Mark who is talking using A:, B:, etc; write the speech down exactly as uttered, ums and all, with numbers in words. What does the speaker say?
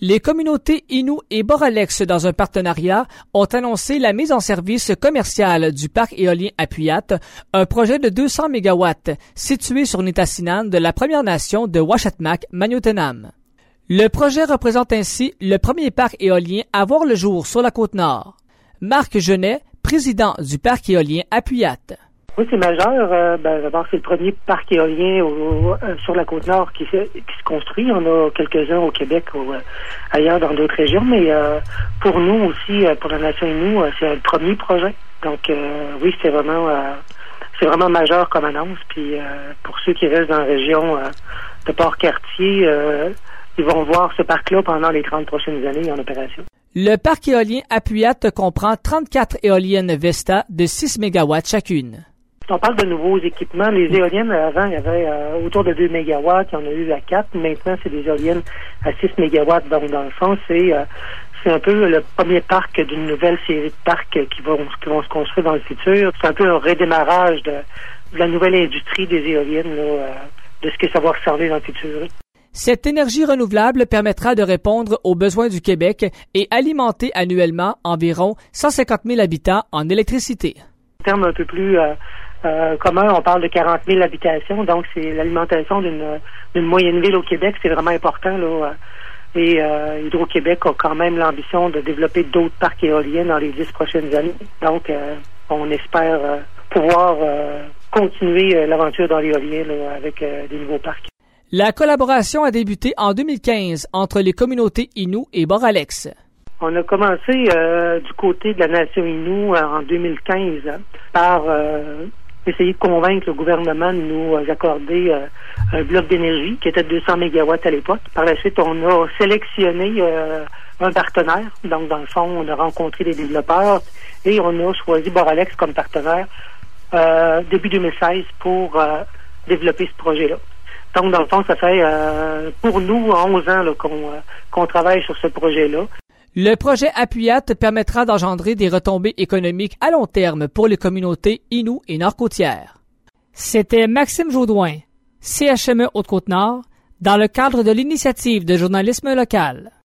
A: Les communautés Innu et Boralex, dans un partenariat, ont annoncé la mise en service commerciale du parc éolien Apuiat, un projet de deux cents mégawatts situé sur Nitassinan de la Première Nation de Ouachatmak, Magnotenam. Le projet représente ainsi le premier parc éolien à voir le jour sur la Côte-Nord. Marc Genet, président du parc éolien Apuiat.
B: Oui, c'est majeur. Euh, ben, d'abord, c'est le premier parc éolien au, euh, sur la Côte-Nord qui, qui se construit. On a quelques-uns au Québec ou euh, ailleurs dans d'autres régions, mais euh, pour nous aussi, euh, pour la Nation Innu, euh, c'est le premier projet. Donc, euh, oui, c'est vraiment euh, c'est vraiment majeur comme annonce. Puis, euh, pour ceux qui restent dans la région euh, de Port-Cartier, euh, ils vont voir ce parc-là pendant les trente prochaines années en opération.
A: Le parc éolien Apuiat comprend trente-quatre éoliennes Vesta de six mégawatts chacune.
B: On parle de nouveaux équipements. Les éoliennes, avant, il y avait euh, autour de deux mégawatts, il y en a eu à quatre. Maintenant, c'est des éoliennes à six mégawatts. Donc, dans le fond, c'est euh, c'est un peu le premier parc d'une nouvelle série de parcs qui vont, qui vont se construire dans le futur. C'est un peu un redémarrage de, de la nouvelle industrie des éoliennes, là, euh, de ce que ça va servir dans le futur.
A: Cette énergie renouvelable permettra de répondre aux besoins du Québec et alimenter annuellement environ cent cinquante mille habitants en électricité.
B: En termes un peu plus euh, euh, communs, on parle de quarante mille habitations, donc c'est l'alimentation d'une, d'une moyenne ville au Québec, c'est vraiment important, là. Et euh, Hydro-Québec a quand même l'ambition de développer d'autres parcs éoliens dans les dix prochaines années. Donc, euh, on espère euh, pouvoir euh, continuer euh, l'aventure dans l'éolien là, avec euh, des nouveaux parcs.
A: La collaboration a débuté en deux mille quinze entre les communautés Innu et Boralex.
B: On a commencé euh, du côté de la Nation Innu euh, en deux mille quinze hein, par euh, essayer de convaincre le gouvernement de nous accorder euh, un bloc d'énergie qui était de deux cents mégawatts à l'époque. Par la suite, on a sélectionné euh, un partenaire. Donc, dans le fond, on a rencontré des développeurs et on a choisi Boralex comme partenaire euh, début deux mille seize pour euh, développer ce projet-là. Donc, dans le fond, ça fait euh, pour nous onze ans là, qu'on, euh, qu'on travaille sur ce projet-là.
A: Le projet Apuiat permettra d'engendrer des retombées économiques à long terme pour les communautés Innu et Nord-Côtières. C'était Maxime Jaudoin, C H M E Haute-Côte-Nord, dans le cadre de l'initiative de journalisme local.